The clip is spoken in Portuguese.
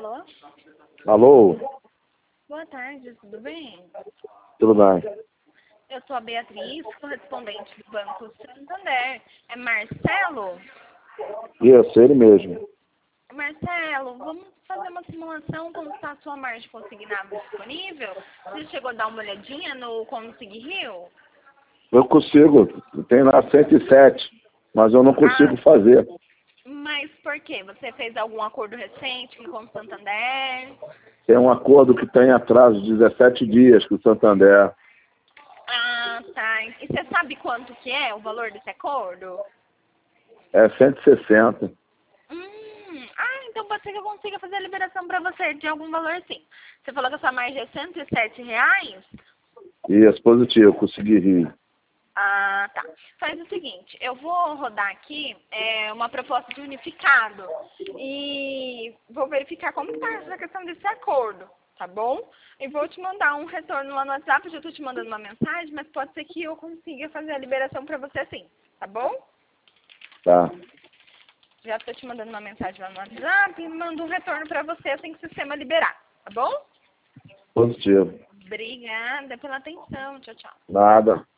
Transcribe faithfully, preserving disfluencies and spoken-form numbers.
Alô? Alô? Boa tarde, tudo bem? Tudo bem. Eu sou a Beatriz, correspondente do Banco Santander. É Marcelo? Isso, ele mesmo. Marcelo, vamos fazer uma simulação como está a sua margem consignável disponível? Você chegou a dar uma olhadinha no Consig Rio? Eu consigo. Tem lá cento e sete, mas eu não consigo Ah, fazer. mas por quê? Você fez algum acordo recente com o Santander? Tem um acordo que tem atraso de dezessete dias com o Santander. Ah, tá. E você sabe quanto que é o valor desse acordo? É cento e sessenta. Hum, ah, então pode ser que eu consiga fazer a liberação para você de algum valor sim. Você falou que a sua margem é cento e sete reais? Isso, positivo, consegui rir. Ah, tá. Faz o seguinte, eu vou rodar aqui é, uma proposta de unificado e vou verificar como está essa questão desse acordo, tá bom? E vou te mandar um retorno lá no WhatsApp, eu já estou te mandando uma mensagem, mas pode ser que eu consiga fazer a liberação para você sim, tá bom? Tá. Já estou te mandando uma mensagem lá no WhatsApp e mando um retorno para você assim que o sistema liberar, tá bom? Positivo. Obrigada pela atenção. Tchau, tchau. Nada.